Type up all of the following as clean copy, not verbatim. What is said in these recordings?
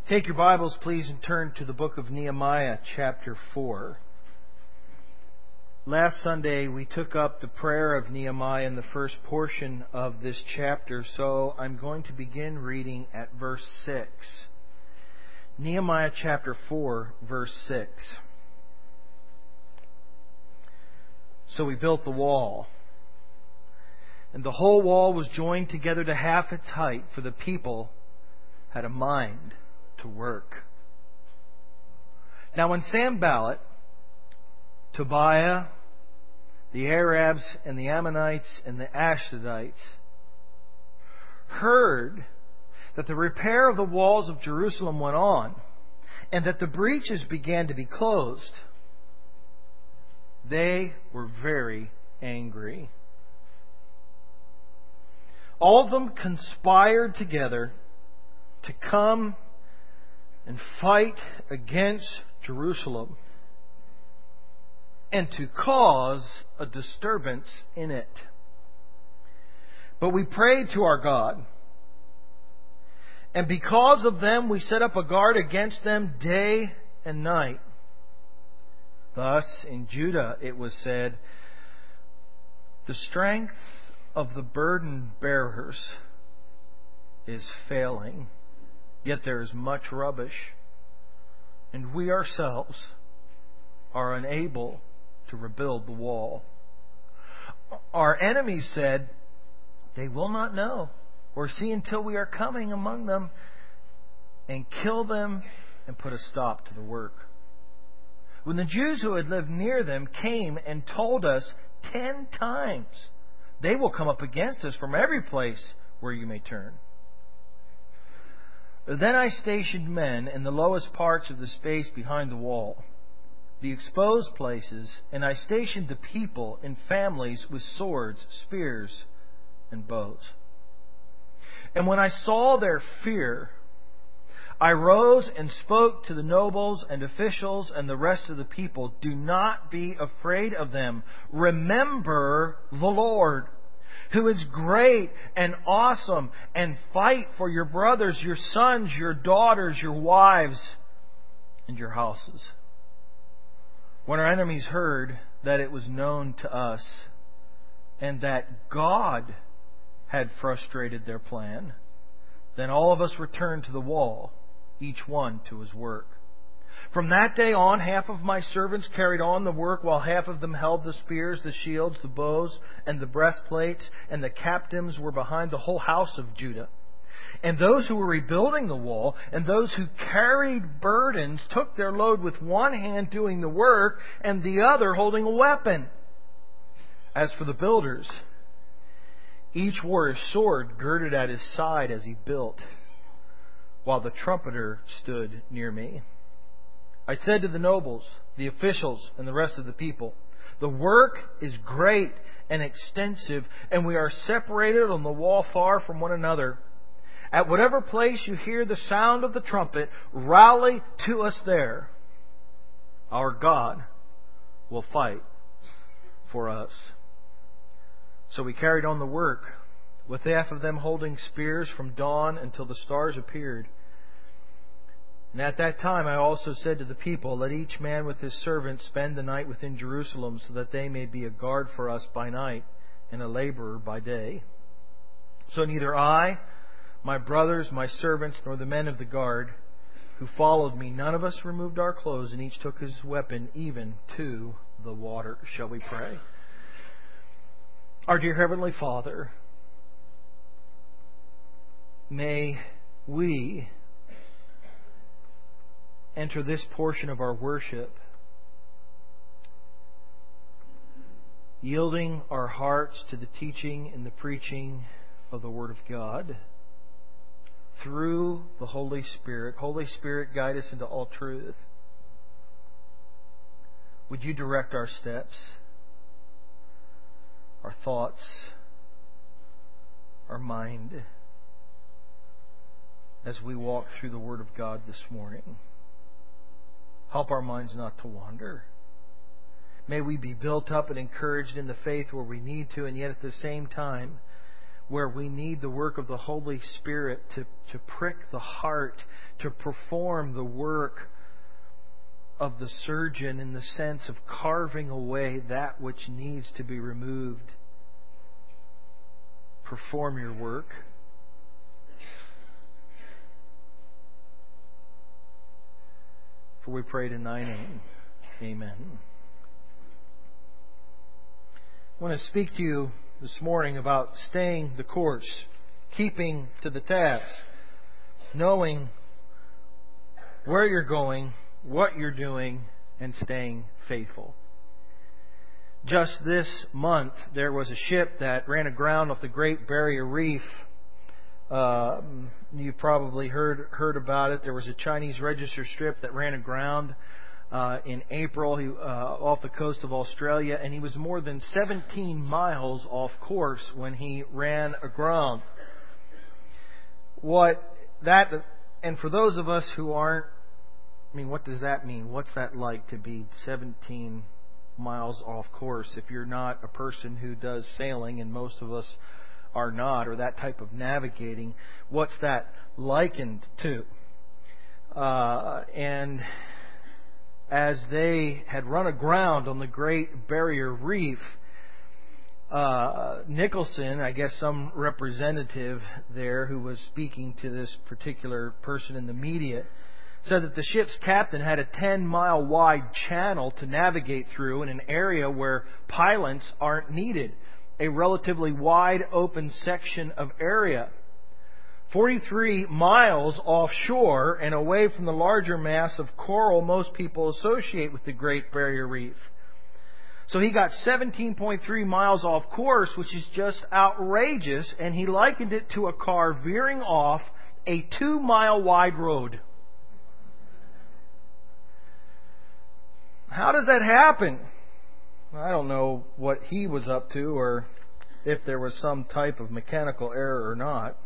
Take your Bibles, please, and turn to the book of Nehemiah, chapter 4. Last Sunday, we took up the prayer of Nehemiah in the first portion of this chapter, so I'm going to begin reading at verse 6. Nehemiah chapter 4, verse 6. So we built the wall, and the whole wall was joined together to half its height, for the people had a mind to work. Now when Sanballat, Tobiah, the Arabs, and the Ammonites, and the Ashdodites heard that the repair of the walls of Jerusalem went on, and that the breaches began to be closed, they were very angry. All of them conspired together to come and fight against Jerusalem and to cause a disturbance in it. But we prayed to our God, and because of them we set up a guard against them day and night. Thus, in Judah it was said, "The strength of the burden bearers is failing, yet there is much rubbish, and we ourselves are unable to rebuild the wall." Our enemies said, "They will not know or see until we are coming among them and kill them and put a stop to the work." When the Jews who had lived near them came and told us 10 times, "They will come up against us from every place where you may turn." Then I stationed men in the lowest parts of the space behind the wall, the exposed places, and I stationed the people in families with swords, spears, and bows. And when I saw their fear, I rose and spoke to the nobles and officials and the rest of the people, "Do not be afraid of them. Remember the Lord, who is great and awesome, and fight for your brothers, your sons, your daughters, your wives, and your houses." When our enemies heard that it was known to us and that God had frustrated their plan, then all of us returned to the wall, each one to his work. From that day on, half of my servants carried on the work, while half of them held the spears, the shields, the bows, and the breastplates, and the captains were behind the whole house of Judah. And those who were rebuilding the wall and those who carried burdens took their load with one hand doing the work and the other holding a weapon. As for the builders, each wore a sword girded at his side as he built, while the trumpeter stood near me. I said to the nobles, the officials, and the rest of the people, "The work is great and extensive, and we are separated on the wall far from one another. At whatever place you hear the sound of the trumpet, rally to us there. Our God will fight for us." So we carried on the work, with half of them holding spears from dawn until the stars appeared. And at that time I also said to the people, "Let each man with his servant spend the night within Jerusalem, so that they may be a guard for us by night and a laborer by day." So neither I, my brothers, my servants, nor the men of the guard who followed me, none of us removed our clothes, and each took his weapon even to the water. Shall we pray? Our dear Heavenly Father, may we enter this portion of our worship yielding our hearts to the teaching and the preaching of the Word of God through the Holy Spirit. Holy Spirit, guide us into all truth. Would you direct our steps, our thoughts, our mind, as we walk through the Word of God this morning? Help our minds not to wander. May we be built up and encouraged in the faith where we need to, and yet at the same time, where we need the work of the Holy Spirit to prick the heart, to perform the work of the surgeon in the sense of carving away that which needs to be removed. Perform your work. For we prayed in Thy name. Amen. I want to speak to you this morning about staying the course, keeping to the task, knowing where you're going, what you're doing, and staying faithful. Just this month, there was a ship that ran aground off the Great Barrier Reef. You probably heard about it. There was a Chinese register ship that ran aground in April off the coast of Australia, and he was more than 17 miles off course when he ran aground. And for those of us who aren't, what does that mean? What's that like to be 17 miles off course if you're not a person who does sailing, and most of us are not, or that type of navigating? What's that likened to? And as they had run aground on the Great Barrier Reef, Nicholson, I guess some representative there who was speaking to this particular person in the media, said that the ship's captain had a 10-mile wide channel to navigate through in an area where pilots aren't needed, a relatively wide open section of area. 43 miles offshore and away from the larger mass of coral most people associate with the Great Barrier Reef. So he got 17.3 miles off course, which is just outrageous, and he likened it to a car veering off a 2-mile wide road. How does that happen? I don't know what he was up to, or if there was some type of mechanical error or not.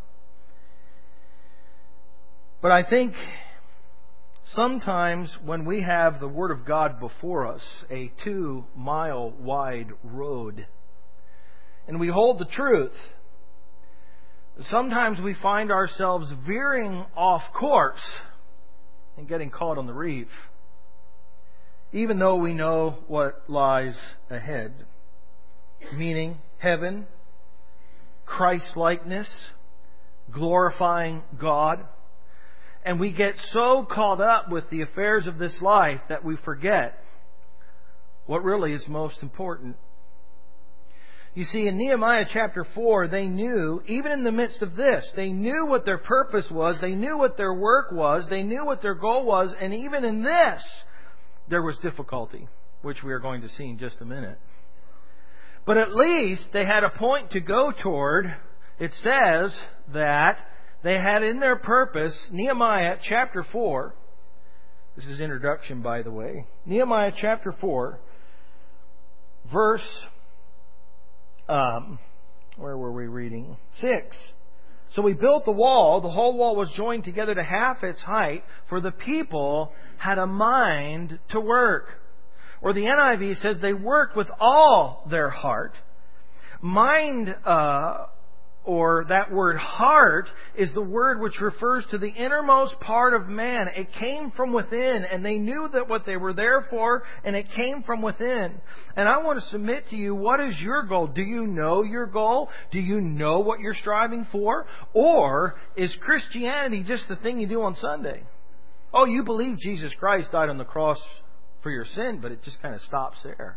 But I think sometimes when we have the Word of God before us, a 2-mile wide road, and we hold the truth, sometimes we find ourselves veering off course and getting caught on the reef, even though we know what lies ahead. Meaning heaven, Christ-likeness, glorifying God. And we get so caught up with the affairs of this life that we forget what really is most important. You see, in Nehemiah chapter 4, they knew, even in the midst of this, they knew what their purpose was, they knew what their work was, they knew what their goal was, and even in this, there was difficulty, which we are going to see in just a minute. But at least they had a point to go toward. It says that they had in their purpose, Nehemiah chapter 4, this is introduction by the way, Nehemiah chapter 4, verse, where were we reading? 6. So we built the wall, the whole wall was joined together to half its height, for the people had a mind to work. Or the NIV says they worked with all their heart. Mind, or that word heart, is the word which refers to the innermost part of man. It came from within, and they knew that what they were there for, and it came from within. And I want to submit to you, what is your goal? Do you know your goal? Do you know what you're striving for? Or is Christianity just the thing you do on Sunday? Oh, you believe Jesus Christ died on the cross for your sin, but it just kind of stops there.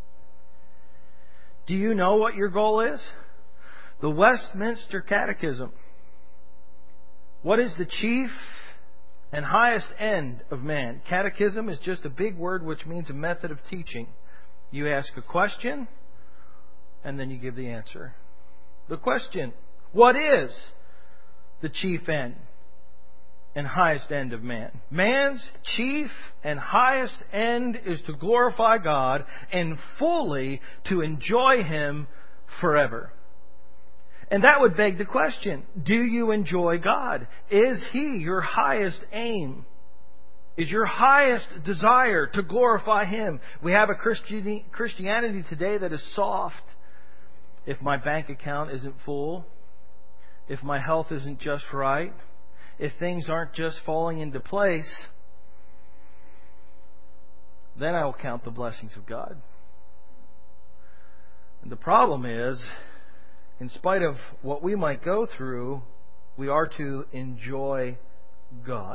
Do you know what your goal is? The Westminster Catechism. What is the chief and highest end of man? Catechism is just a big word which means a method of teaching. You ask a question and then you give the answer. The question, what is the chief end and highest end of man? Man's chief and highest end is to glorify God and fully to enjoy Him forever. And that would beg the question, do you enjoy God? Is He your highest aim? Is your highest desire to glorify Him? We have a Christianity today that is soft. If my bank account isn't full, if my health isn't just right, if things aren't just falling into place, then I will count the blessings of God. And the problem is, in spite of what we might go through, we are to enjoy God,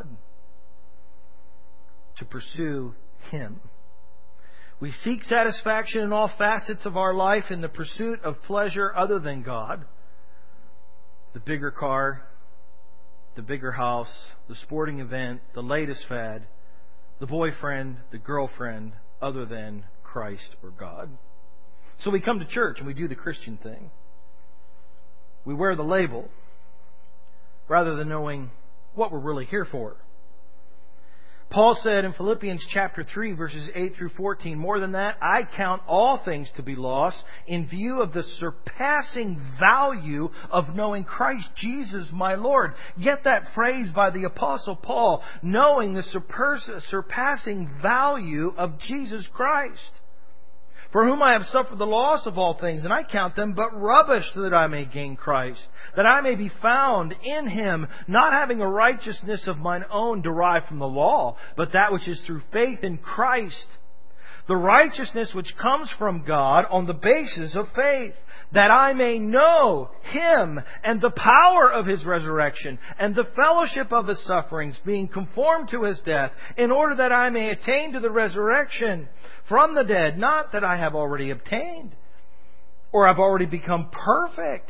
to pursue Him. We seek satisfaction in all facets of our life in the pursuit of pleasure other than God. The bigger car, the bigger house, the sporting event, the latest fad, the boyfriend, the girlfriend, other than Christ or God. So we come to church and we do the Christian thing. We wear the label rather than knowing what we're really here for. Paul said in Philippians chapter 3, verses 8 through 14, more than that, I count all things to be lost in view of the surpassing value of knowing Christ Jesus my Lord. Get that phrase by the Apostle Paul, knowing the surpassing value of Jesus Christ, for whom I have suffered the loss of all things, and I count them but rubbish that I may gain Christ, that I may be found in Him, not having a righteousness of mine own derived from the law, but that which is through faith in Christ, the righteousness which comes from God on the basis of faith, that I may know Him and the power of His resurrection and the fellowship of His sufferings, being conformed to His death, in order that I may attain to the resurrection from the dead. Not that I have already obtained or I've already become perfect,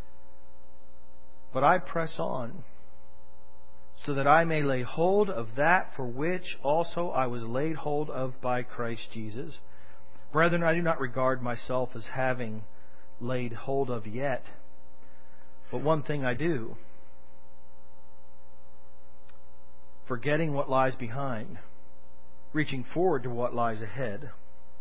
but I press on, so that I may lay hold of that for which also I was laid hold of by Christ Jesus. Brethren, I do not regard myself as having laid hold of yet, but one thing I do, forgetting what lies behind, reaching forward to what lies ahead,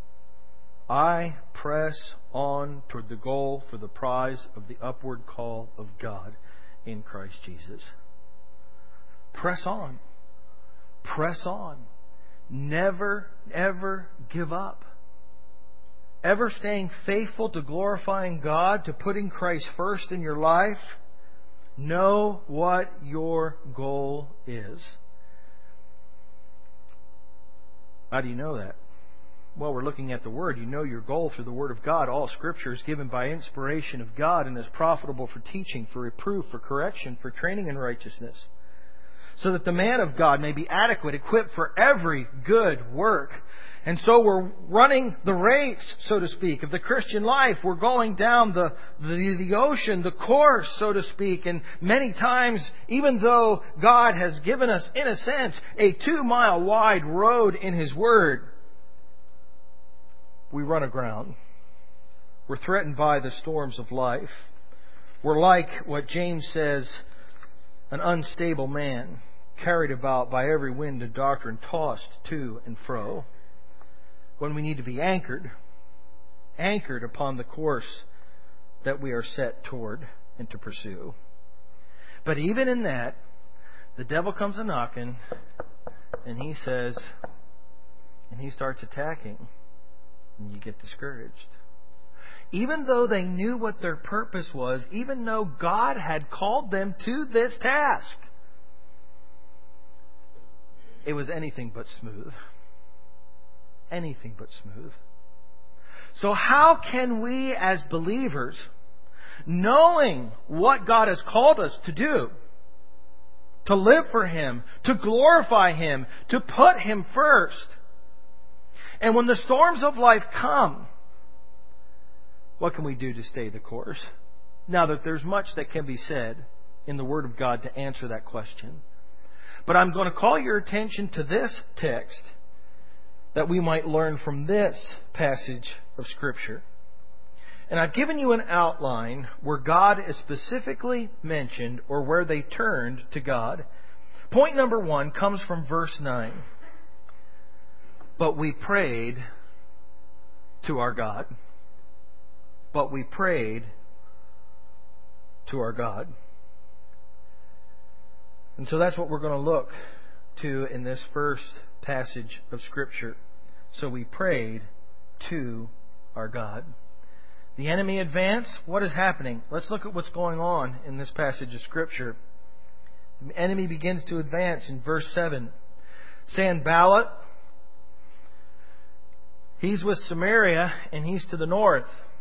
I press on toward the goal for the prize of the upward call of God in Christ Jesus. Press on. Press on. Never, ever give up. Ever staying faithful to glorifying God, to putting Christ first in your life. Know what your goal is. How do you know that? Well, we're looking at the Word. You know your goal through the Word of God. All Scripture is given by inspiration of God and is profitable for teaching, for reproof, for correction, for training in righteousness, so that the man of God may be adequate, equipped for every good work. And so we're running the race, so to speak, of the Christian life. We're going down the ocean, the course, so to speak. And many times, even though God has given us, in a sense, a 2-mile wide road in His Word, we run aground. We're threatened by the storms of life. We're like what James says, an unstable man, carried about by every wind of doctrine, tossed to and fro, when we need to be anchored upon the course that we are set toward and to pursue. But even in that, the devil comes a-knocking, and he says, and he starts attacking, and you get discouraged. Even though they knew what their purpose was, even though God had called them to this task, it was anything but smooth. Anything but smooth. So how can we as believers, knowing what God has called us to do, to live for Him, to glorify Him, to put Him first, and when the storms of life come, what can we do to stay the course? Now that there's much that can be said in the Word of God to answer that question. But I'm going to call your attention to this text that we might learn from this passage of Scripture. And I've given you an outline where God is specifically mentioned or where they turned to God. Point number 1 comes from verse 9. But we prayed to our God. But we prayed to our God. And so that's what we're going to look to in this first passage of Scripture. So we prayed to our God. The enemy advance. What is happening? Let's look at what's going on in this passage of Scripture. The enemy begins to advance in verse 7. Sanballat, he's with Samaria and he's to the north.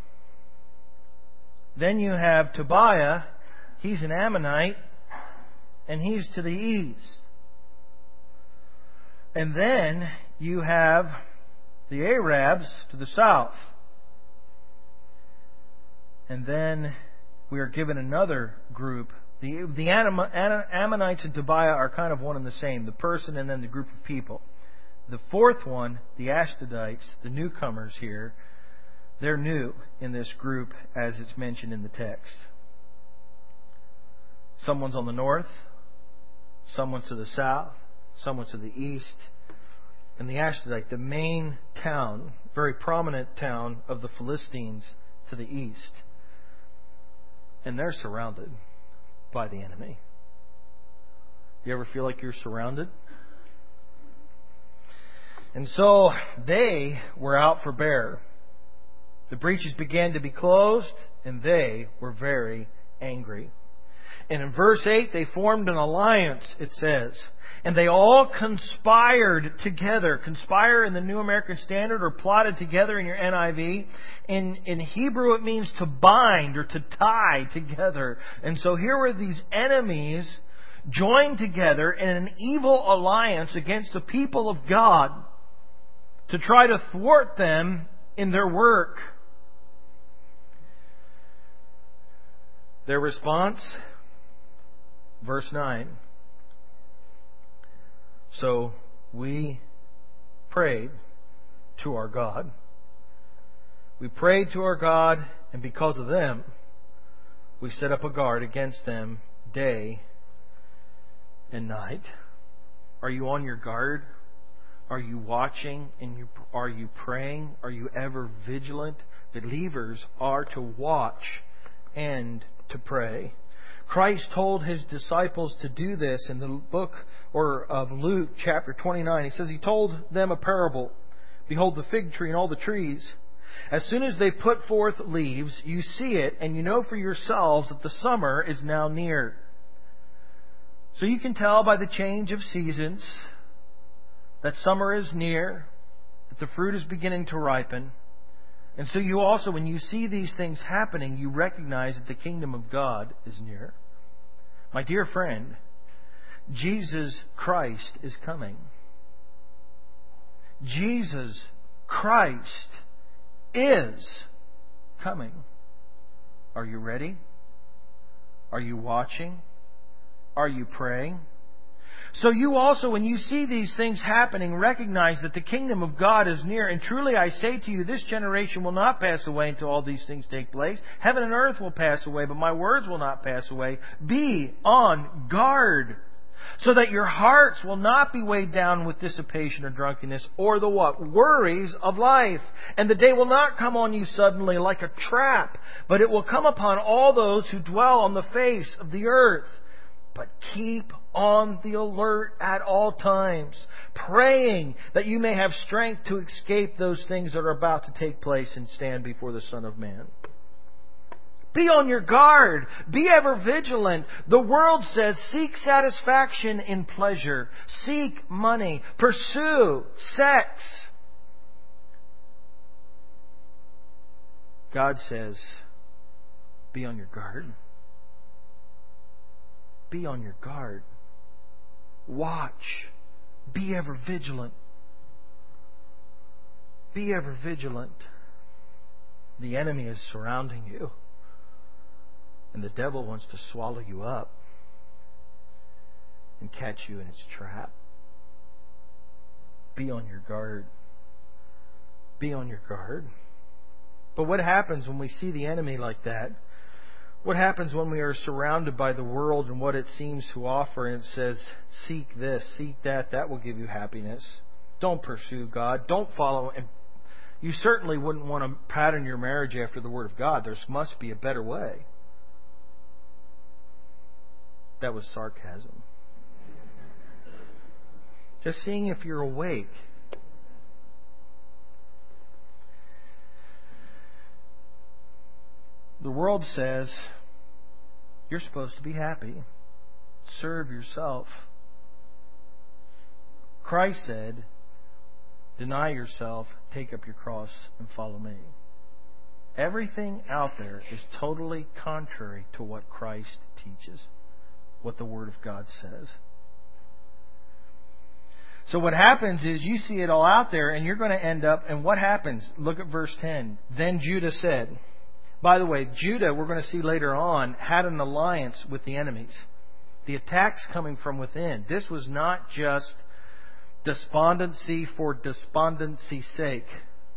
Then you have Tobiah, he's an Ammonite and he's to the east. And then you have the Arabs to the south. And then we are given another group. The Ammonites and Tobiah are kind of one and the same, the person and then the group of people. The fourth one, the Ashdodites, the newcomers here, they're new in this group as it's mentioned in the text. Someone's on the north, someone's to the south, someone's to the east. And the Ashdodite, the main town, very prominent town of the Philistines to the east. And they're surrounded by the enemy. You ever feel like you're surrounded? And so they were out for bear. The breaches began to be closed, and they were very angry. And in verse 8, they formed an alliance, it says. And they all conspired together. Conspire in the New American Standard or plotted together in your NIV. In Hebrew, it means to bind or to tie together. And so here were these enemies joined together in an evil alliance against the people of God to try to thwart them in their work. Their response, verse 9. So we prayed to our God. We prayed to our God, and because of them, we set up a guard against them day and night. Are you on your guard? Are you watching? And are you praying? Are you ever vigilant? Believers are to watch and to pray. Christ told His disciples to do this in the book of Luke chapter 29. He says He told them a parable. Behold the fig tree and all the trees. As soon as they put forth leaves, you see it, and you know for yourselves that the summer is now near. So you can tell by the change of seasons that summer is near, that the fruit is beginning to ripen. And so you also, when you see these things happening, you recognize that the kingdom of God is near. My dear friend, Jesus Christ is coming. Jesus Christ is coming. Are you ready? Are you watching? Are you praying? So you also, when you see these things happening, recognize that the kingdom of God is near. And truly I say to you, this generation will not pass away until all these things take place. Heaven and earth will pass away, but my words will not pass away. Be on guard, so that your hearts will not be weighed down with dissipation or drunkenness, or the what? Worries of life. And the day will not come on you suddenly like a trap, but it will come upon all those who dwell on the face of the earth. But keep on the alert at all times, praying that you may have strength to escape those things that are about to take place and stand before the Son of Man. Be on your guard. Be ever vigilant. The world says, seek satisfaction in pleasure. Seek money. Pursue sex. God says, be on your guard. Be on your guard. Watch. Be ever vigilant. Be ever vigilant. The enemy is surrounding you, and the devil wants to swallow you up and catch you in its trap. Be on your guard. Be on your guard. But what happens when we see the enemy like that? What happens when we are surrounded by the world and what it seems to offer, and it says, seek this, seek that, that will give you happiness. Don't pursue God. Don't follow. And you certainly wouldn't want to pattern your marriage after the Word of God. There must be a better way. That was sarcasm. Just seeing if you're awake. world says, you're supposed to be happy. Serve yourself. Christ said, deny yourself, take up your cross, and follow me. Everything out there is totally contrary to what Christ teaches, what the Word of God says. So what happens is you see it all out there and you're going to end up, and what happens? Look at verse 10. Then Judah said. By the way, Judah, we're going to see later on, had an alliance with the enemies. The attacks coming from within. This was not just despondency for despondency's sake.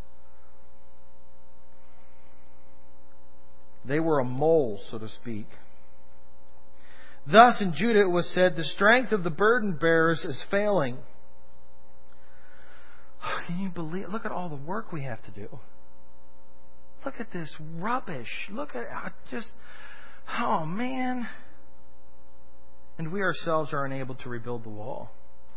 They were a mole, so to speak. Thus in Judah it was said, the strength of the burden bearers is failing. Can you believe? Look at all the work we have to do. Look at this rubbish. Look at just, oh man. And we ourselves are unable to rebuild the wall.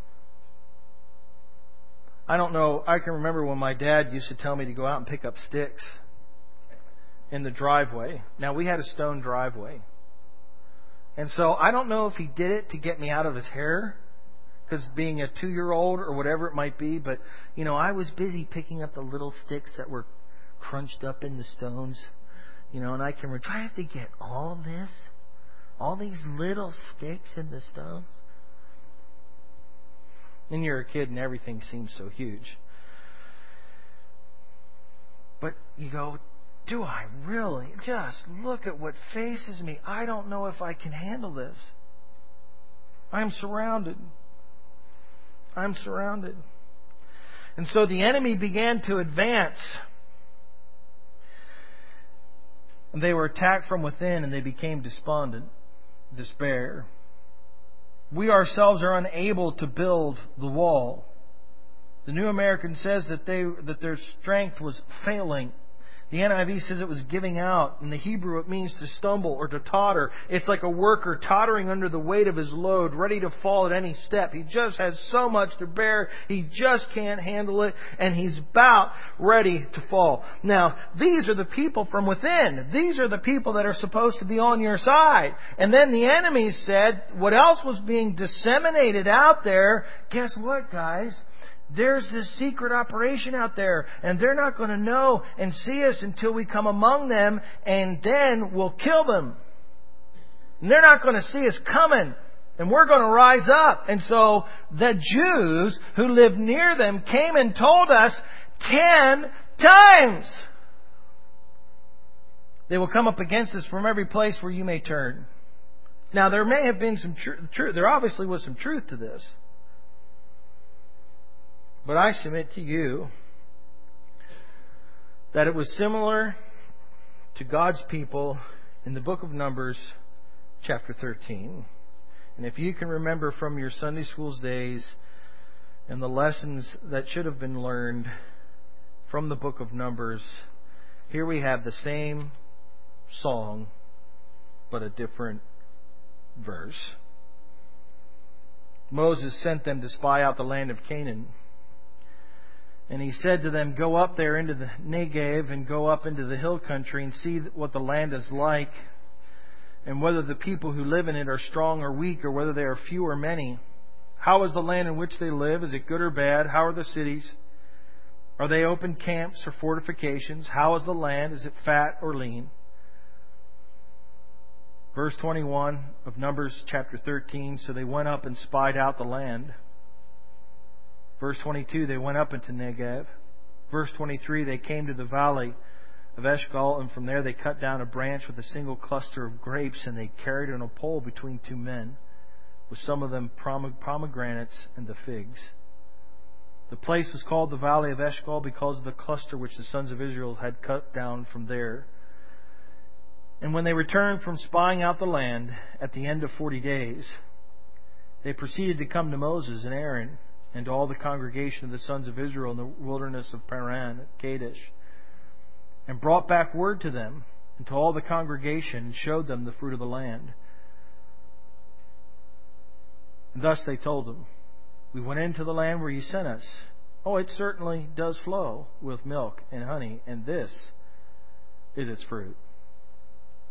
I don't know. I can remember when my dad used to tell me to go out and pick up sticks in the driveway. Now, we had a stone driveway. And so I don't know if he did it to get me out of his hair, because being a 2-year-old or whatever it might be, but, you know, I was busy picking up the little sticks that were crunched up in the stones, you know, and I can remember, do I have to get all this? All these little sticks in the stones? And you're a kid and everything seems so huge. But you go, do I really? Just look at what faces me. I don't know if I can handle this. I'm surrounded. I'm surrounded. And so the enemy began to advance. And they were attacked from within and they became despondent, despair. We ourselves are unable to build the wall. The New American says that their strength was failing. The NIV says it was giving out. In the Hebrew, it means to stumble or to totter. It's like a worker tottering under the weight of his load, ready to fall at any step. He just has so much to bear. He just can't handle it, and he's about ready to fall. Now, these are the people from within. These are the people that are supposed to be on your side. And then the enemy said, what else was being disseminated out there? Guess what, guys? There's this secret operation out there, and they're not going to know and see us until we come among them, and then we'll kill them. And they're not going to see us coming, and we're going to rise up. And so the Jews who lived near them came and told us 10 times. They will come up against us from every place where you may turn. Now, there may have been some truth. There obviously was some truth to this. But I submit to you that it was similar to God's people in the book of Numbers, chapter 13. And if you can remember from your Sunday school's days and the lessons that should have been learned from the book of Numbers, here we have the same song, but a different verse. Moses sent them to spy out the land of Canaan. And he said to them, go up there into the Negev and go up into the hill country and see what the land is like, and whether the people who live in it are strong or weak, or whether they are few or many. How is the land in which they live? Is it good or bad? How are the cities? Are they open camps or fortifications? How is the land? Is it fat or lean? Verse 21 of Numbers chapter 13, so they went up and spied out the land. Verse 22, they went up into Negev. Verse 23, they came to the valley of Eshcol, and from there they cut down a branch with a single cluster of grapes, and they carried it on a pole between 2 men, with some of them pomegranates and the figs. The place was called the valley of Eshcol because of the cluster which the sons of Israel had cut down from there. And when they returned from spying out the land at the end of 40 days, they proceeded to come to Moses and Aaron and to all the congregation of the sons of Israel in the wilderness of Paran at Kadesh, and brought back word to them and to all the congregation, and showed them the fruit of the land. And thus they told them, we went into the land where you sent us. Oh, it certainly does flow with milk and honey, and this is its fruit.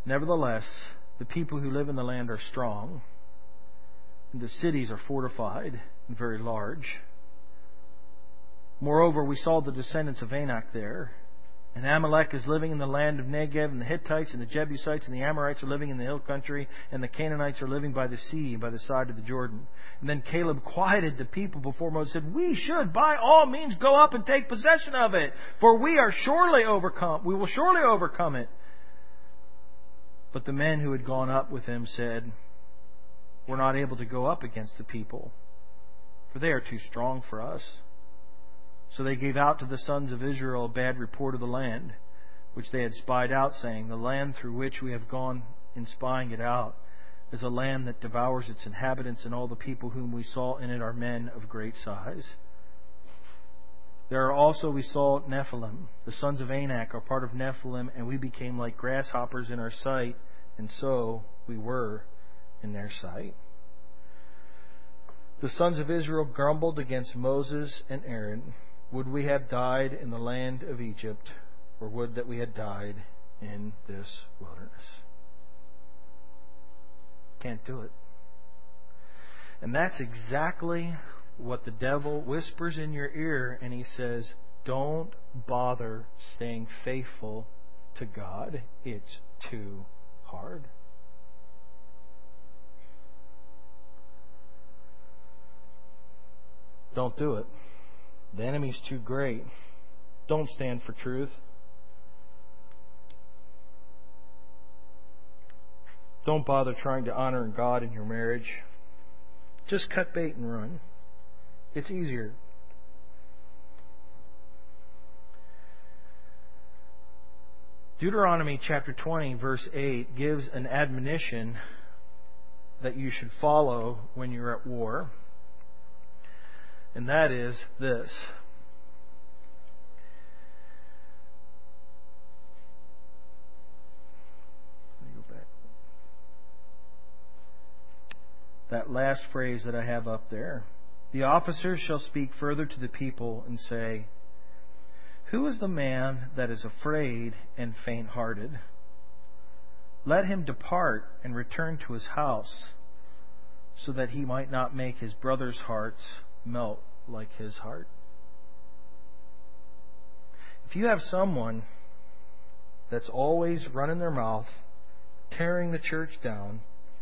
Nevertheless, the people who live in the land are strong, and the cities are fortified and very large. Moreover, we saw the descendants of Anak there. And Amalek is living in the land of Negev, and the Hittites and the Jebusites and the Amorites are living in the hill country, and the Canaanites are living by the sea, by the side of the Jordan. And then Caleb quieted the people before Moses and said, "We should by all means go up and take possession of it, for we will surely overcome it." But the men who had gone up with him said, "We're not able to go up against the people, for they are too strong for us." So they gave out to the sons of Israel a bad report of the land, which they had spied out, saying, "The land through which we have gone in spying it out is a land that devours its inhabitants, and all the people whom we saw in it are men of great size. There are also, we saw, Nephilim. The sons of Anak are part of Nephilim, and we became like grasshoppers in our sight, and so we were in their sight." The sons of Israel grumbled against Moses and Aaron. "Would we have died in the land of Egypt, or would that we had died in this wilderness?" Can't do it. And that's exactly what the devil whispers in your ear, and he says, don't bother staying faithful to God. It's too hard. Don't do it. The enemy's too great. Don't stand for truth. Don't bother trying to honor God in your marriage. Just cut bait and run. It's easier. Deuteronomy chapter 20, verse 8 gives an admonition that you should follow when you're at war. And that is this. Let me go back. That last phrase that I have up there. The officers shall speak further to the people and say, "Who is the man that is afraid and faint-hearted? Let him depart and return to his house, so that he might not make his brother's hearts melt like his heart." If you have someone that's always running their mouth, tearing the church down,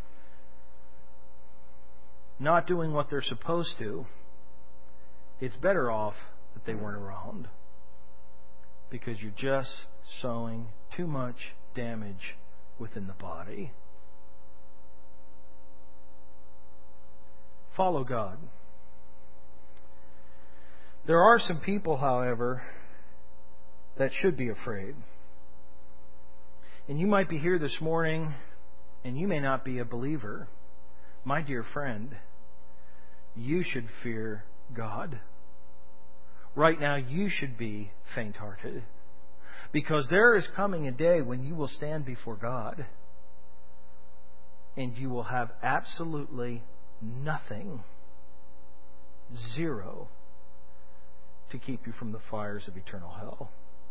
not doing what they're supposed to, it's better off that they weren't around, because you're just sowing too much damage within the body. Follow God. There are some people, however, that should be afraid. And you might be here this morning, and you may not be a believer. My dear friend, you should fear God. Right now, you should be faint-hearted. Because there is coming a day when you will stand before God, and you will have absolutely nothing, zero, to keep you from the fires of eternal hell.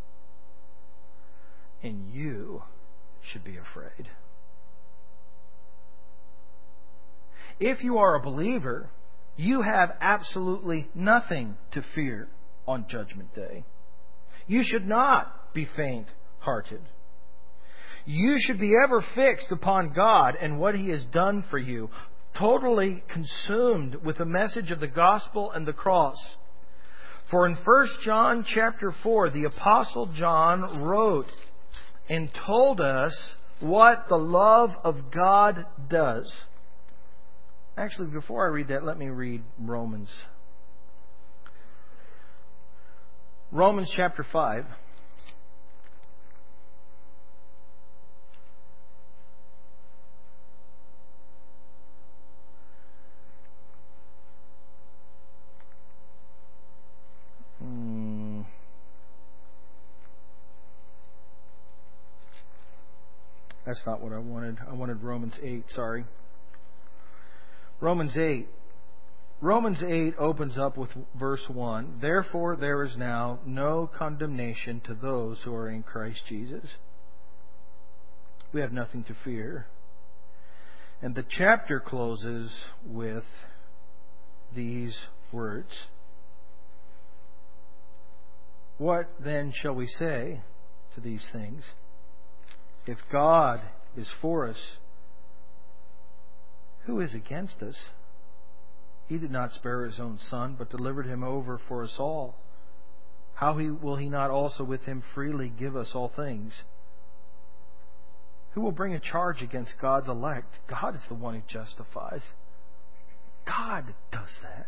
And you should be afraid. If you are a believer, you have absolutely nothing to fear on Judgment Day. You should not be faint-hearted. You should be ever fixed upon God and what He has done for you, totally consumed with the message of the gospel and the cross. For in 1 John chapter 4, the Apostle John wrote and told us what the love of God does. Actually, before I read that, let me read Romans. Romans chapter 5. That's not what I wanted. I wanted Romans 8, sorry. Romans 8. Romans 8 opens up with verse 1. Therefore there is now no condemnation to those who are in Christ Jesus. we have nothing to fear. And the chapter closes with these words. What then shall we say to these things? If God is for us, who is against us? He did not spare His own Son, but delivered Him over for us all. How will He not also with Him freely give us all things? Who will bring a charge against God's elect? God is the one who justifies. God does that.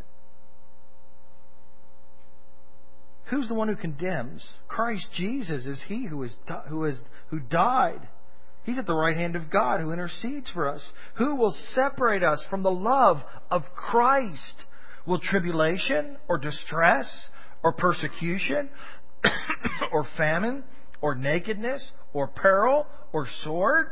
Who's the one who condemns? Christ Jesus is He who died. He's at the right hand of God who intercedes for us. Who will separate us from the love of Christ? Will tribulation or distress or persecution or famine or nakedness or peril or sword?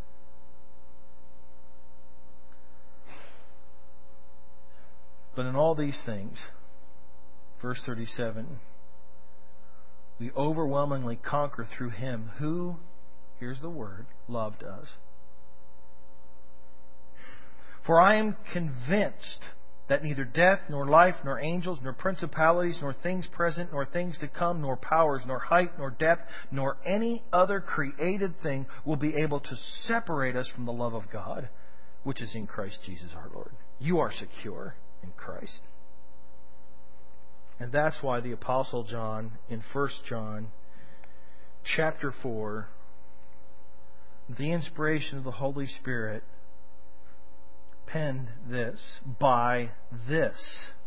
But in all these things, verse 37, we overwhelmingly conquer through Him who, here's the word, loved us. For I am convinced that neither death, nor life, nor angels, nor principalities, nor things present, nor things to come, nor powers, nor height, nor depth, nor any other created thing will be able to separate us from the love of God, which is in Christ Jesus our Lord. You are secure in Christ. And that's why the Apostle John in 1 John chapter 4, the inspiration of the Holy Spirit, penned this: by this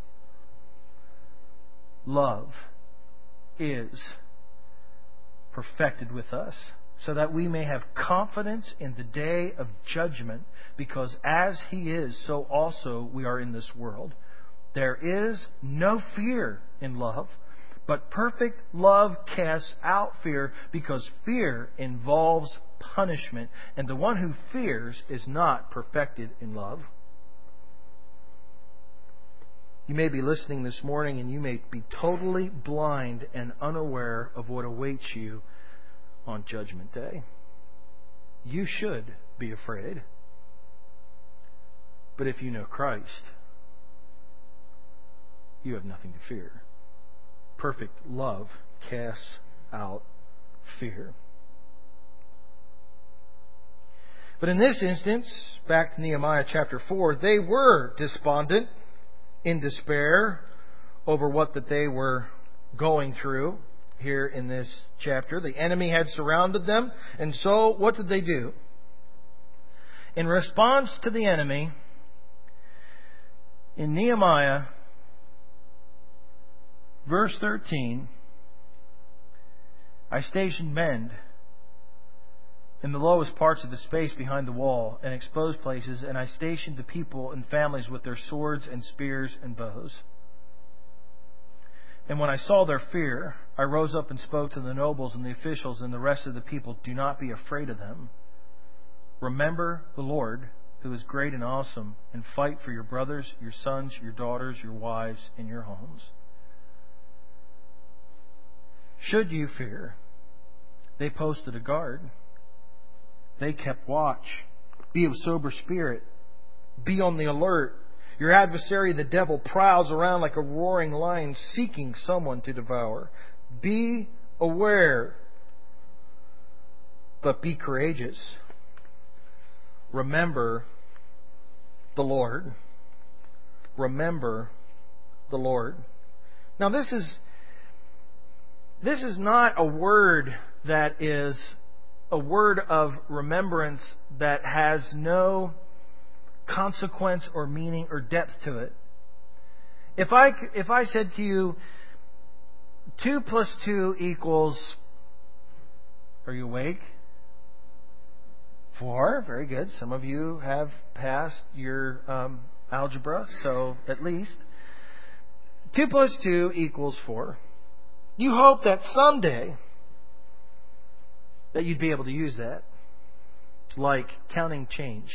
love is perfected with us, so that we may have confidence in the day of judgment, because as He is, so also we are in this world. There is no fear in love, but perfect love casts out fear, because fear involves punishment, and the one who fears is not perfected in love. You may be listening this morning and you may be totally blind and unaware of what awaits you on Judgment Day. You should be afraid. But if you know Christ, you have nothing to fear. Perfect love casts out fear. But in this instance, back to Nehemiah chapter 4, they were despondent, in despair over what that they were going through here in this chapter. The enemy had surrounded them, and so what did they do? In response to the enemy, in Nehemiah, verse 13, I stationed men in the lowest parts of the space behind the wall and exposed places, and I stationed the people and families with their swords and spears and bows. And when I saw their fear, I rose up and spoke to the nobles and the officials and the rest of the people. Do not be afraid of them. Remember the Lord, who is great and awesome, and fight for your brothers, your sons, your daughters, your wives, and your homes. Should you fear, they posted a guard. They kept watch. Be of sober spirit. Be on the alert. Your adversary, the devil, prowls around like a roaring lion seeking someone to devour. Be aware, but be courageous. Remember the Lord. Remember the Lord. Now this is not a word that is a word of remembrance that has no consequence or meaning or depth to it. If I said to you, 2 plus 2 equals, are you awake? 4. Very good. Some of you have passed your algebra, so at least. 2 plus 2 equals 4. You hope that someday that you'd be able to use that, like counting change.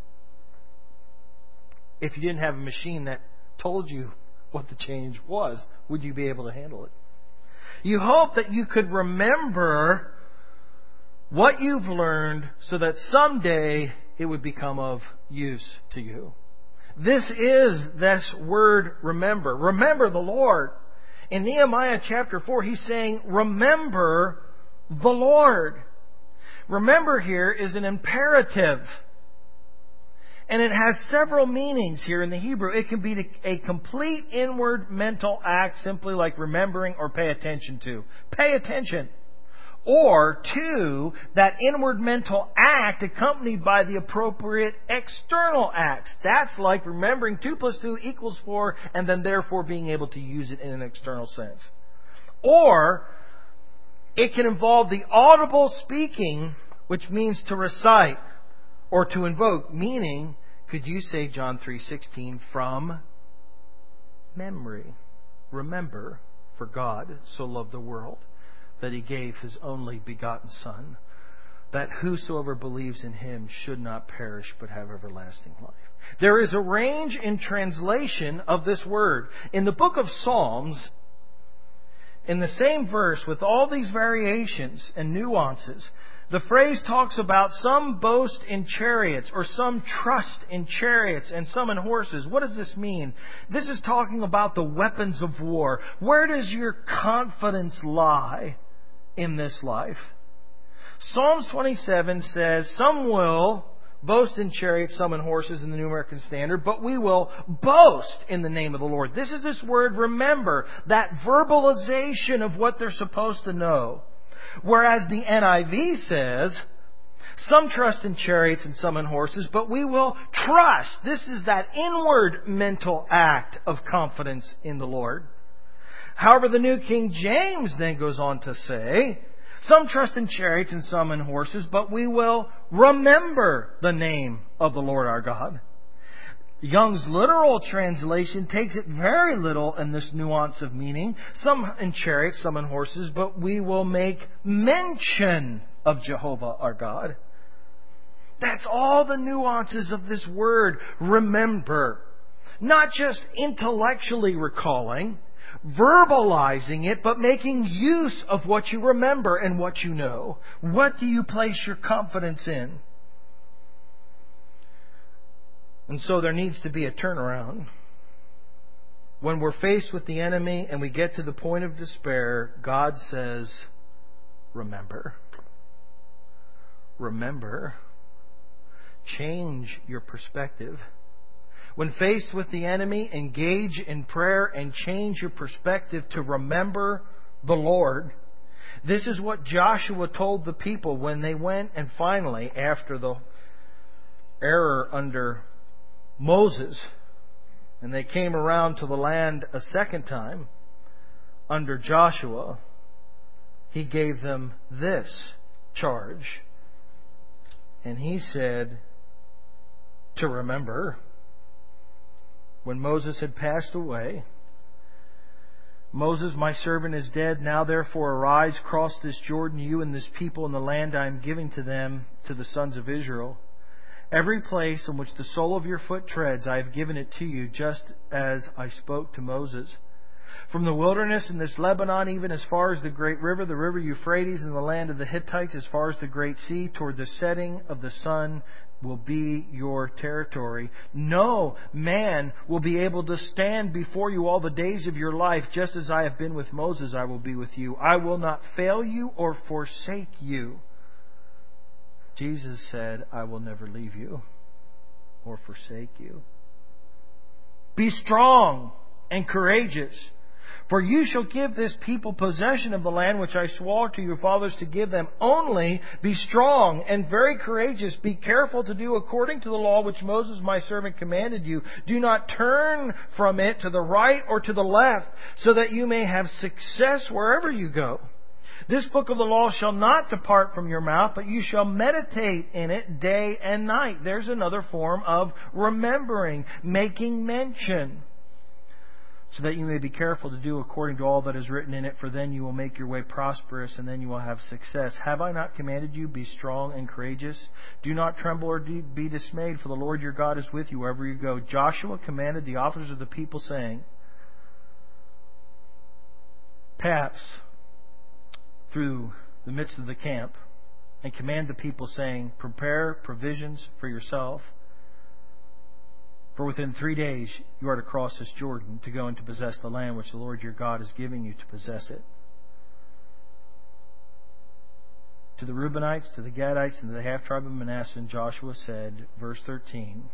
If you didn't have a machine that told you what the change was, would you be able to handle it? You hope that you could remember what you've learned so that someday it would become of use to you. This is this word remember. Remember the Lord. In Nehemiah chapter 4, he's saying, remember the Lord. Remember here is an imperative. And it has several meanings here in the Hebrew. It can be a complete inward mental act, simply like remembering or pay attention to. Pay attention. Or, two, that inward mental act accompanied by the appropriate external acts. That's like remembering 2 + 2 = 4, and then therefore being able to use it in an external sense. Or, it can involve the audible speaking, which means to recite or to invoke. Meaning, could you say John 3:16 from memory? Remember, for God so loved the world that He gave His only begotten Son, that whosoever believes in Him should not perish but have everlasting life. There is a range in translation of this word. In the book of Psalms, in the same verse with all these variations and nuances, the phrase talks about some boast in chariots or some trust in chariots and some in horses. What does this mean? This is talking about the weapons of war. Where does your confidence lie in this life? Psalms 27 says, some will boast in chariots, some in horses in the New American Standard, but we will boast in the name of the Lord. This is this word remember, that verbalization of what they're supposed to know. Whereas the NIV says, some trust in chariots and some in horses, but we will trust. This is that inward mental act of confidence in the Lord. However, the New King James then goes on to say, some trust in chariots and some in horses, but we will remember the name of the Lord our God. Young's literal translation takes it very little in this nuance of meaning. Some in chariots, some in horses, but we will make mention of Jehovah our God. That's all the nuances of this word, remember. Not just intellectually recalling, verbalizing it, but making use of what you remember and what you know. What do you place your confidence in? And so there needs to be a turnaround. When we're faced with the enemy and we get to the point of despair, God says, remember. Remember. Change your perspective. When faced with the enemy, engage in prayer and change your perspective to remember the Lord. This is what Joshua told the people when they went and finally, after the error under Moses, and they came around to the land a second time under Joshua, he gave them this charge. And he said to remember, when Moses had passed away, Moses, my servant, is dead. Now therefore arise, cross this Jordan, you and this people, in the land I am giving to them, to the sons of Israel. Every place in which the sole of your foot treads, I have given it to you, just as I spoke to Moses. From the wilderness in this Lebanon, even as far as the great river, the river Euphrates, and the land of the Hittites, as far as the great sea, toward the setting of the sun, will be your territory. No man will be able to stand before you all the days of your life. Just as I have been with Moses, I will be with you. I will not fail you or forsake you. Jesus said, I will never leave you or forsake you. Be strong and courageous, for you shall give this people possession of the land which I swore to your fathers to give them. Only be strong and very courageous. Be careful to do according to the law which Moses my servant commanded you. Do not turn from it to the right or to the left, so that you may have success wherever you go. This book of the law shall not depart from your mouth, but you shall meditate in it day and night. There's another form of remembering, making mention, so that you may be careful to do according to all that is written in it, for then you will make your way prosperous, and then you will have success. Have I not commanded you, be strong and courageous? Do not tremble or be dismayed, for the Lord your God is with you wherever you go. Joshua commanded the officers of the people, saying, pass through the midst of the camp and command the people, saying, prepare provisions for yourself. For within 3 days you are to cross this Jordan to go and to possess the land which the Lord your God is giving you to possess it. To the Reubenites, to the Gadites, and to the half-tribe of Manasseh, and Joshua said, verse 13,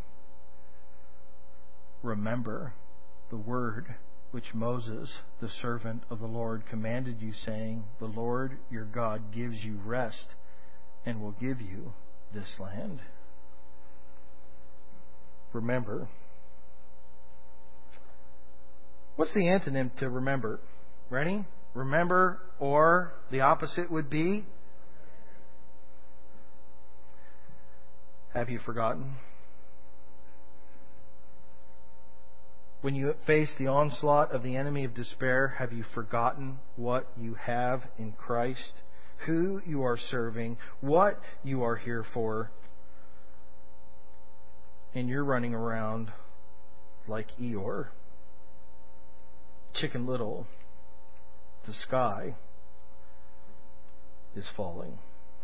remember the word which Moses, the servant of the Lord, commanded you, saying, the Lord your God gives you rest and will give you this land. Remember. What's the antonym to remember? Ready? Remember, or the opposite would be? Have you forgotten? When you face the onslaught of the enemy of despair, have you forgotten what you have in Christ? Who you are serving? What you are here for? And you're running around like Eeyore. Chicken Little. The sky is falling.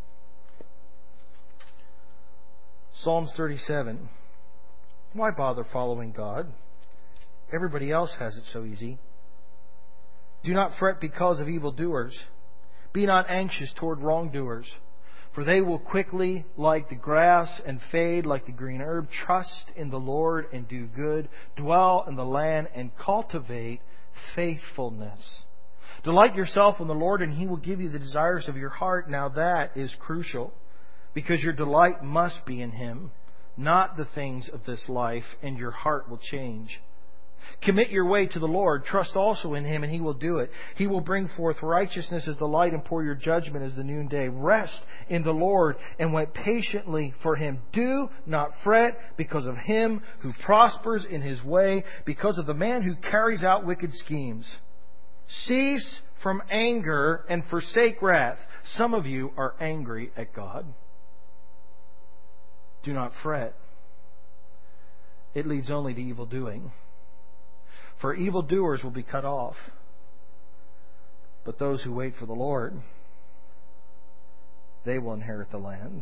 Psalms 37. Why bother following God? Everybody else has it so easy. Do not fret because of evildoers. Be not anxious toward wrongdoers, for they will quickly like the grass and fade like the green herb. Trust in the Lord and do good. Dwell in the land and cultivate faithfulness. Delight yourself in the Lord, and He will give you the desires of your heart. Now that is crucial, because your delight must be in Him, not the things of this life, and your heart will change. Commit your way to the Lord. Trust also in Him, and He will do it. He will bring forth righteousness as the light and pour your judgment as the noonday. Rest in the Lord and wait patiently for Him. Do not fret because of him who prospers in his way, because of the man who carries out wicked schemes. Cease from anger and forsake wrath. Some of you are angry at God. Do not fret. It leads only to evil doing. For evildoers will be cut off, but those who wait for the Lord, they will inherit the land.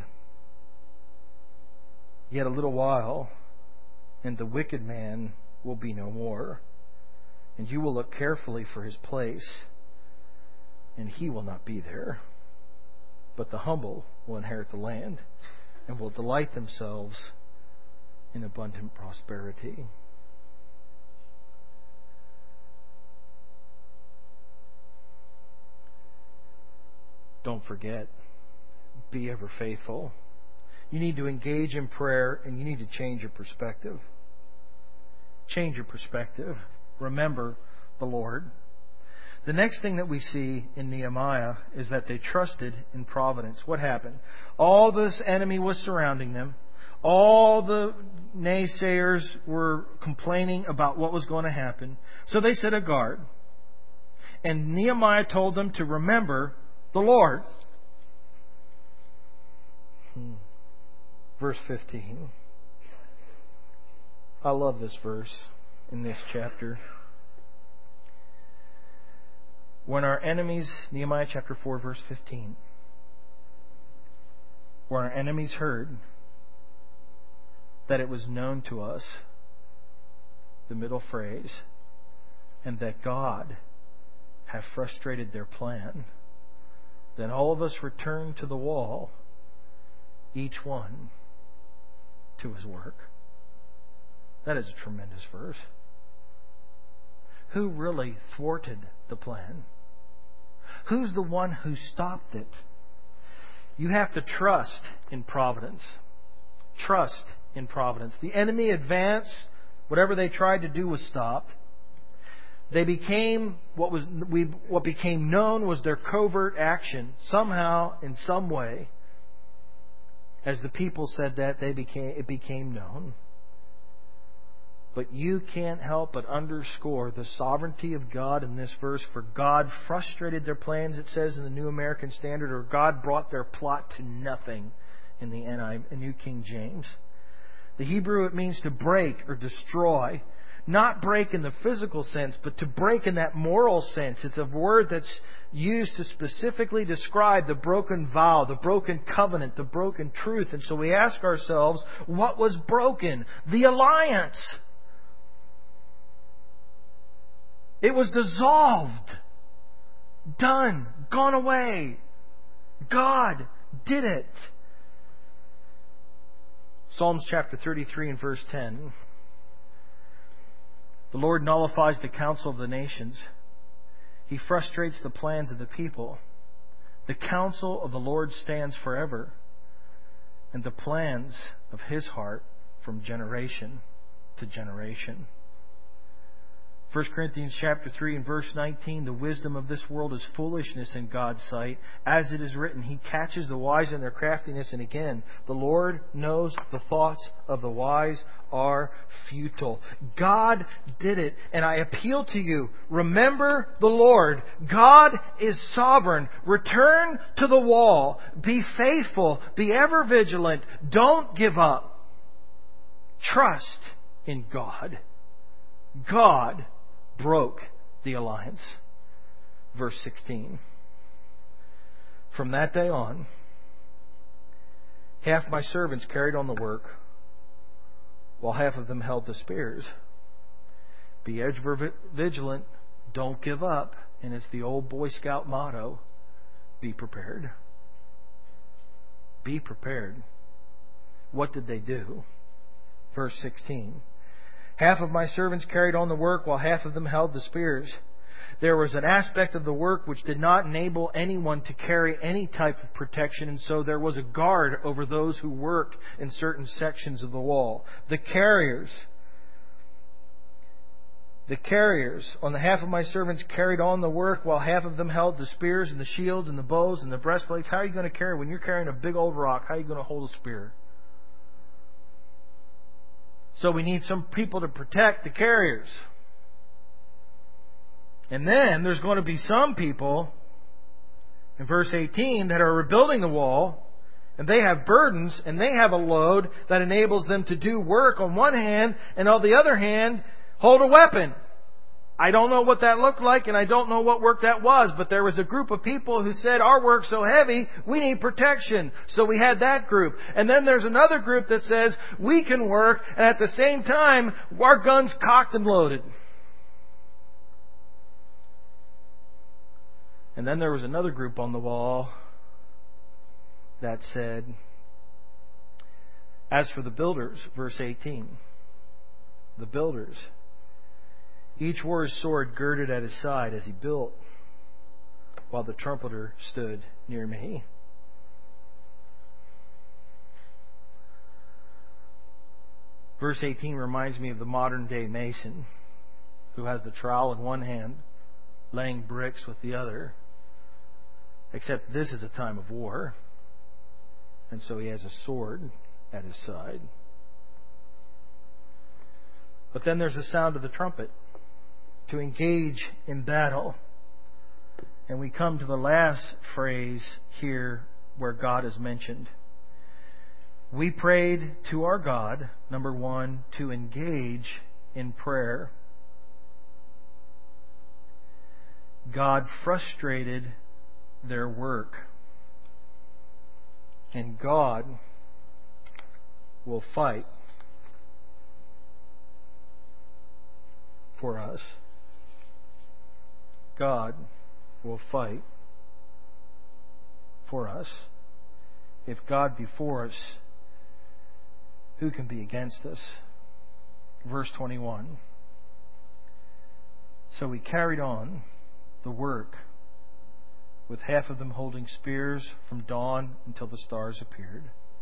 Yet a little while, and the wicked man will be no more, and you will look carefully for his place, and he will not be there. But the humble will inherit the land, and will delight themselves in abundant prosperity. Don't forget, be ever faithful. You need to engage in prayer, and you need to change your perspective. Change your perspective. Remember the Lord. The next thing that we see in Nehemiah is that they trusted in providence. What happened? All this enemy was surrounding them. All the naysayers were complaining about what was going to happen. So they set a guard. And Nehemiah told them to remember the Lord. Verse 15. I love this verse in this chapter. When our enemies, Nehemiah chapter 4, verse 15. When our enemies heard that it was known to us, the middle phrase, and that God had frustrated their plan, then all of us returned to the wall, each one to his work. That is a tremendous verse. Who really thwarted the plan? Who's the one who stopped it? You have to trust in providence. Trust in providence. The enemy advanced. Whatever they tried to do was stopped. They became what became known was their covert action. Somehow, in some way, as the people said that, it became known. But you can't help but underscore the sovereignty of God in this verse. For God frustrated their plans, it says in the New American Standard, or God brought their plot to nothing in the New King James. The Hebrew, it means to break or destroy. not break in the physical sense, but to break in that moral sense. It's a word that's used to specifically describe the broken vow, the broken covenant, the broken truth. And so we ask ourselves, what was broken? The alliance. It was dissolved, done, gone away. God did it. Psalms chapter 33 and verse 10. The Lord nullifies the counsel of the nations. He frustrates the plans of the people. The counsel of the Lord stands forever, and the plans of His heart from generation to generation. 1 Corinthians chapter 3 and verse 19, the wisdom of this world is foolishness in God's sight. As it is written, He catches the wise in their craftiness. And again, the Lord knows the thoughts of the wise are futile. God did it. And I appeal to you, remember the Lord. God is sovereign. Return to the wall. Be faithful. Be ever vigilant. Don't give up. Trust in God. God broke the alliance. Verse 16. From that day on, half my servants carried on the work, while half of them held the spears. Be ever vigilant, don't give up. And it's the old Boy Scout motto, be prepared. Be prepared. What did they do? Verse 16. Half of my servants carried on the work, while half of them held the spears. There was an aspect of the work which did not enable anyone to carry any type of protection, and so there was a guard over those who worked in certain sections of the wall. The carriers on the half of my servants carried on the work, while half of them held the spears and the shields and the bows and the breastplates. How are you going to carry when you're carrying a big old rock? How are you going to hold a spear? So we need some people to protect the carriers. And then there's going to be some people, in verse 18, that are rebuilding the wall, and they have burdens, and they have a load that enables them to do work on one hand, and on the other hand, hold a weapon. I don't know what that looked like, and I don't know what work that was, but there was a group of people who said, our work's so heavy, we need protection. So we had that group. And then there's another group that says, we can work, and at the same time, our gun's cocked and loaded. And then there was another group on the wall that said, as for the builders, verse 18, the builders, each wore his sword girded at his side as he built, while the trumpeter stood near me. Verse 18 reminds me of the modern day mason who has the trowel in one hand, laying bricks with the other. Except this is a time of war, and so he has a sword at his side. But then there's the sound of the trumpet to engage in battle. And we come to the last phrase here where God is mentioned. We prayed to our God, number one, to engage in prayer. God frustrated their work. And God will fight for us. God will fight for us. If God be for us, who can be against us? Verse 21. So we carried on the work, with half of them holding spears from dawn until the stars appeared.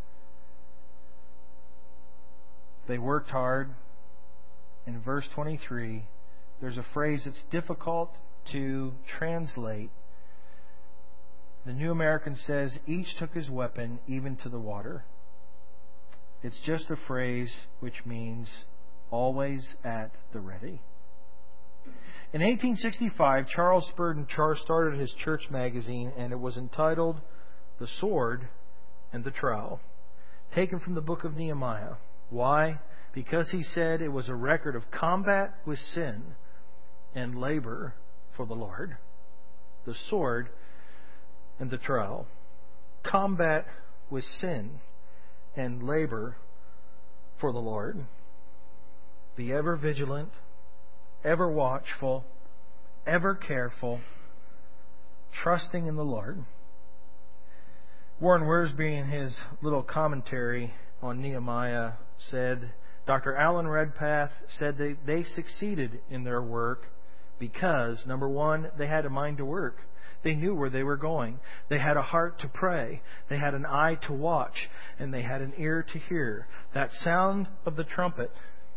They worked hard. In verse 23, there's a phrase that's difficult to translate. The New American says, each took his weapon, even to the water. It's just a phrase which means always at the ready. In 1865, Charles Spurgeon started his church magazine, and it was entitled The Sword and the Trowel, taken from the book of Nehemiah. Why? because he said it was a record of combat with sin and labor for the Lord. The sword and the trowel. Combat with sin and labor for the Lord. Be ever vigilant, ever watchful, ever careful, trusting in the Lord. Warren Wiersbe, in his little commentary on Nehemiah, said, Dr. Alan Redpath said they succeeded in their work because, number one, they had a mind to work. They knew where they were going. They had a heart to pray. They had an eye to watch. And they had an ear to hear. That sound of the trumpet.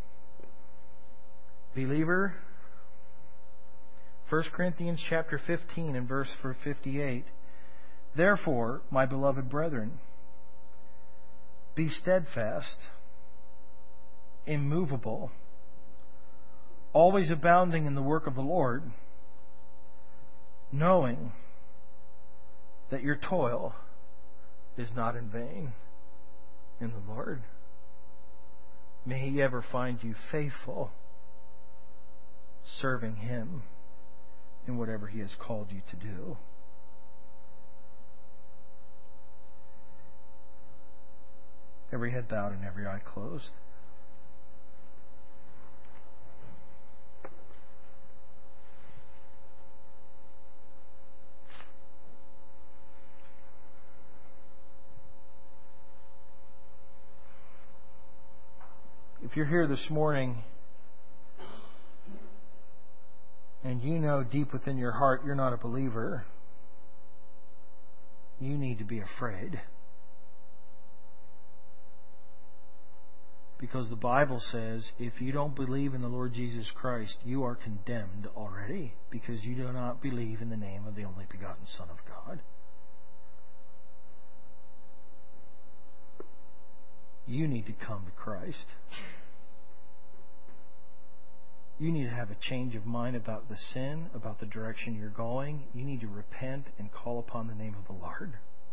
Believer, 1 Corinthians chapter 15 and verse 58. Therefore, my beloved brethren, be steadfast, immovable, always abounding in the work of the Lord, knowing that your toil is not in vain in the Lord. May He ever find you faithful, serving Him in whatever He has called you to do. Every head bowed and every eye closed. If you're here this morning and you know deep within your heart you're not a believer, you need to be afraid. Because the Bible says if you don't believe in the Lord Jesus Christ, you are condemned already because you do not believe in the name of the only begotten Son of God. You need to come to Christ. You need to have a change of mind about the sin, about the direction you're going. You need to repent and call upon the name of the Lord.